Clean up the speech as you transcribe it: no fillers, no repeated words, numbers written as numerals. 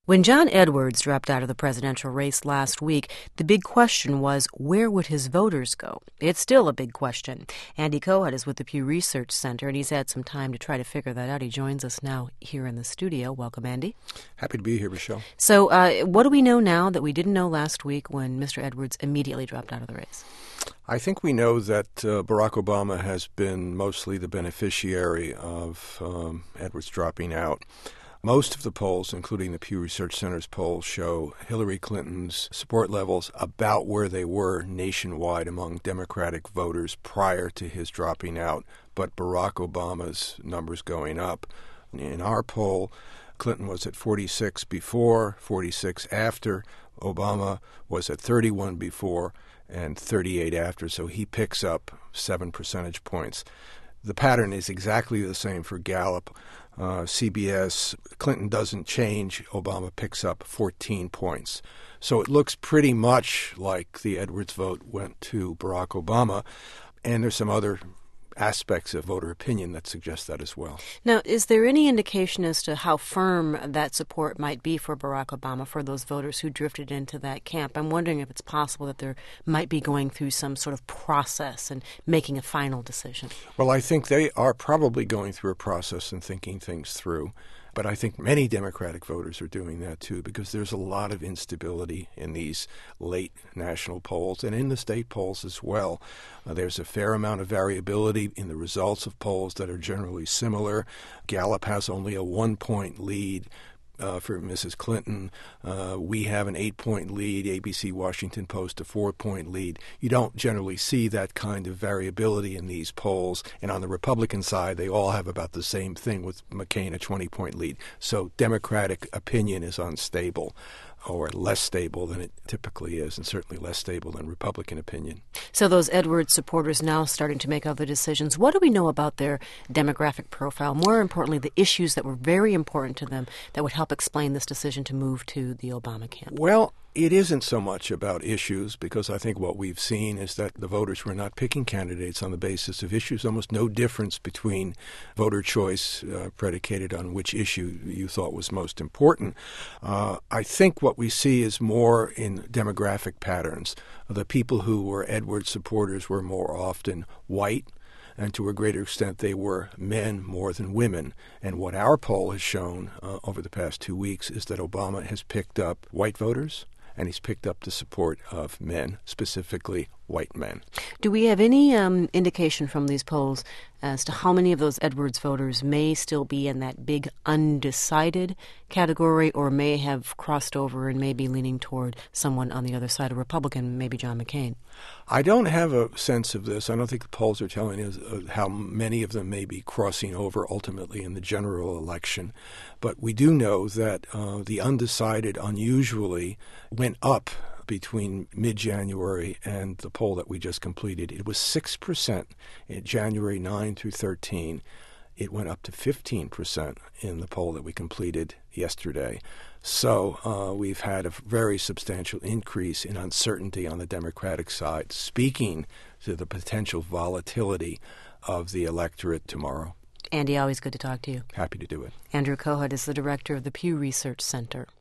When John Edwards dropped out of the presidential race last week, the big question was, where would his voters go? It's still a big question. Andy Kohut is with the Pew Research Center, and he's had some time to try to figure that out. He joins us now here in the studio. Welcome, Andy. Happy to be here, Michelle. So what do we know now that we didn't know last week when Mr. Edwards immediately dropped out of the race? I think we know that Barack Obama has been mostly the beneficiary of Edwards dropping out. Most of the polls, including the Pew Research Center's polls, show Hillary Clinton's support levels about where they were nationwide among Democratic voters prior to his dropping out, but Barack Obama's numbers going up. In our poll, Clinton was at 46 before, 46 after. Obama was at 31 before and 38 after, so he picks up 7 percentage points. The pattern is exactly the same for Gallup. CBS, Clinton doesn't change, Obama picks up 14 points. So it looks pretty much like the Edwards vote went to Barack Obama, and there's some other aspects of voter opinion that suggest that as well. Now, is there any indication as to how firm that support might be for Barack Obama, for those voters who drifted into that camp? I'm wondering if it's possible that there might be going through some sort of process and making a final decision. Well, I think they are probably going through a process and thinking things through. But I think many Democratic voters are doing that, too, because there's a lot of instability in these late national polls and in the state polls as well. There's a fair amount of variability in the results of polls that are generally similar. Gallup has only a 1-point lead for Mrs. Clinton. We have an 8-point lead, ABC Washington Post a 4-point lead. You don't generally see that kind of variability in these polls. And on the Republican side, they all have about the same thing, with McCain a 20-point lead. So Democratic opinion is unstable, or less stable than it typically is, and certainly less stable than Republican opinion. So those Edwards supporters now starting to make other decisions. What do we know about their demographic profile? More importantly, the issues that were very important to them that would help explain this decision to move to the Obama camp? Well, it isn't so much about issues, because I think what we've seen is that the voters were not picking candidates on the basis of issues. Almost no difference between voter choice predicated on which issue you thought was most important. I think what we see is more in demographic patterns. The people who were Edwards supporters were more often white, and to a greater extent they were men more than women. And what our poll has shown over the past 2 weeks is that Obama has picked up white voters, and he's picked up the support of men, specifically white men. Do we have any indication from these polls as to how many of those Edwards voters may still be in that big undecided category, or may have crossed over and may be leaning toward someone on the other side, a Republican, maybe John McCain? I don't have a sense of this. I don't think the polls are telling us how many of them may be crossing over ultimately in the general election. But we do know that the undecided unusually went up between mid-January and the poll that we just completed. It was 6% in January 9 through 13. It went up to 15% in the poll that we completed yesterday. So we've had a very substantial increase in uncertainty on the Democratic side, speaking to the potential volatility of the electorate tomorrow. Andy, always good to talk to you. Happy to do it. Andrew Kohut is the director of the Pew Research Center.